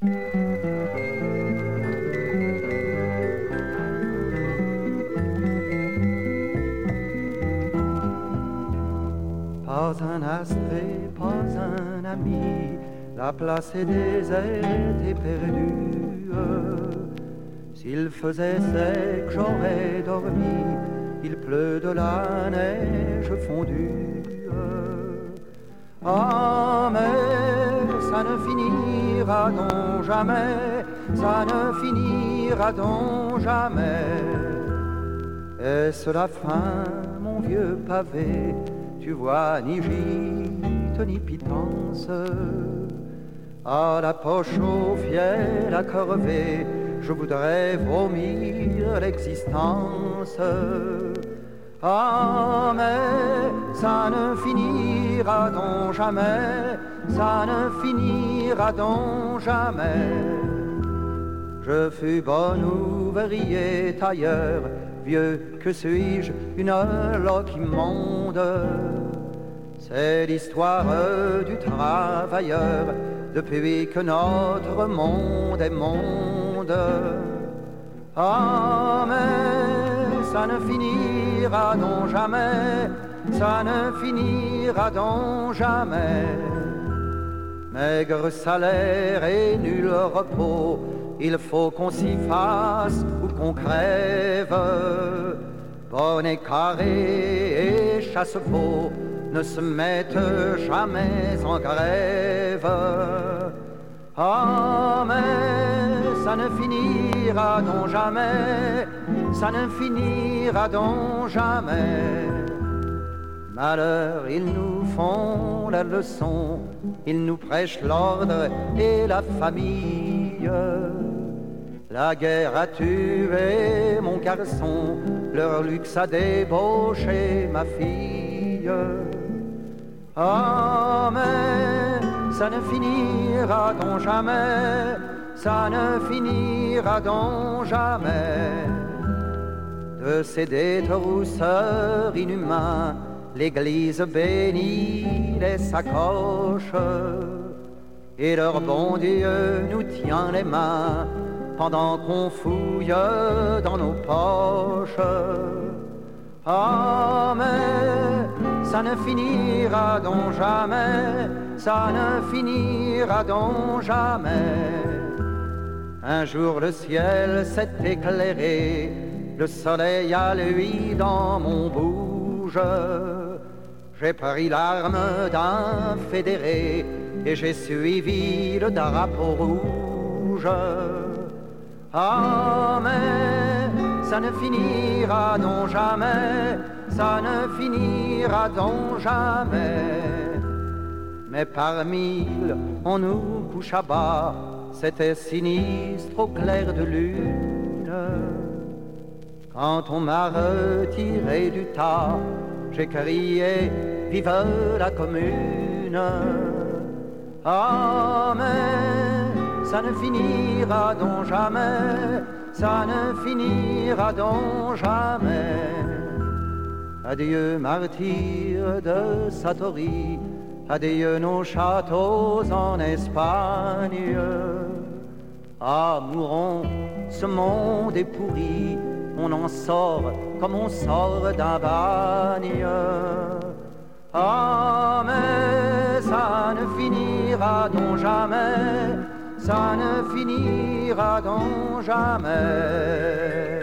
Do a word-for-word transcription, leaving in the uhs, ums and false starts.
Pas un astré, pas un ami, la place est déserte et perdue. S'il faisait sec, j'aurais dormi, il pleut de la neige fondue. Ah, mais ça ne finira donc jamais, ça ne finira donc jamais. Est-ce la fin, mon vieux pavé? Tu vois, ni gîte, ni pitance. À la poche, au fiel, à corvée, je voudrais vomir l'existence. Ah, mais ça ne finira donc jamais, ça ne finira donc jamais. Je fus bon ouvrier tailleur, vieux que suis-je, une loque immonde. C'est l'histoire du travailleur depuis que notre monde est monde. Ah, mais ça ne finira donc jamais, ça ne finira donc jamais. Maigre salaire et nul repos, il faut qu'on s'y fasse ou qu'on crève. Bonnet carré et chasse-peau ne se mettent jamais en grève. Ah, mais ça ne finira donc jamais, ça ne finira donc jamais. Malheur, ils nous font la leçon, ils nous prêchent l'ordre et la famille. La guerre a tué mon garçon, leur luxe a débauché ma fille. Ah, mais ça ne finira donc jamais, ça ne finira donc jamais. De ces dettes rousseurs inhumains, l'église bénit les sacoches, et leur bon Dieu nous tient les mains pendant qu'on fouille dans nos poches. Ah, mais ça ne finira donc jamais, ça ne finira donc jamais. Un jour le ciel s'est éclairé, le soleil a lui dans mon bouge. J'ai pris l'arme d'un fédéré et j'ai suivi le drapeau rouge. Ah, mais ça ne finira donc jamais, ça ne finira donc jamais. Mais par mille, on nous coucha bas, c'était sinistre au clair de lune. Quand on m'a retiré du tas, j'ai crié « Vive la commune !» Ah, mais ça ne finira donc jamais, ça ne finira donc jamais. Adieu martyrs de Satori, adieu nos châteaux en Espagne. Ah, mourons, ce monde est pourri, on en sort comme on sort d'un bagne. Ah, mais ça ne finira donc jamais, ça ne finira donc jamais.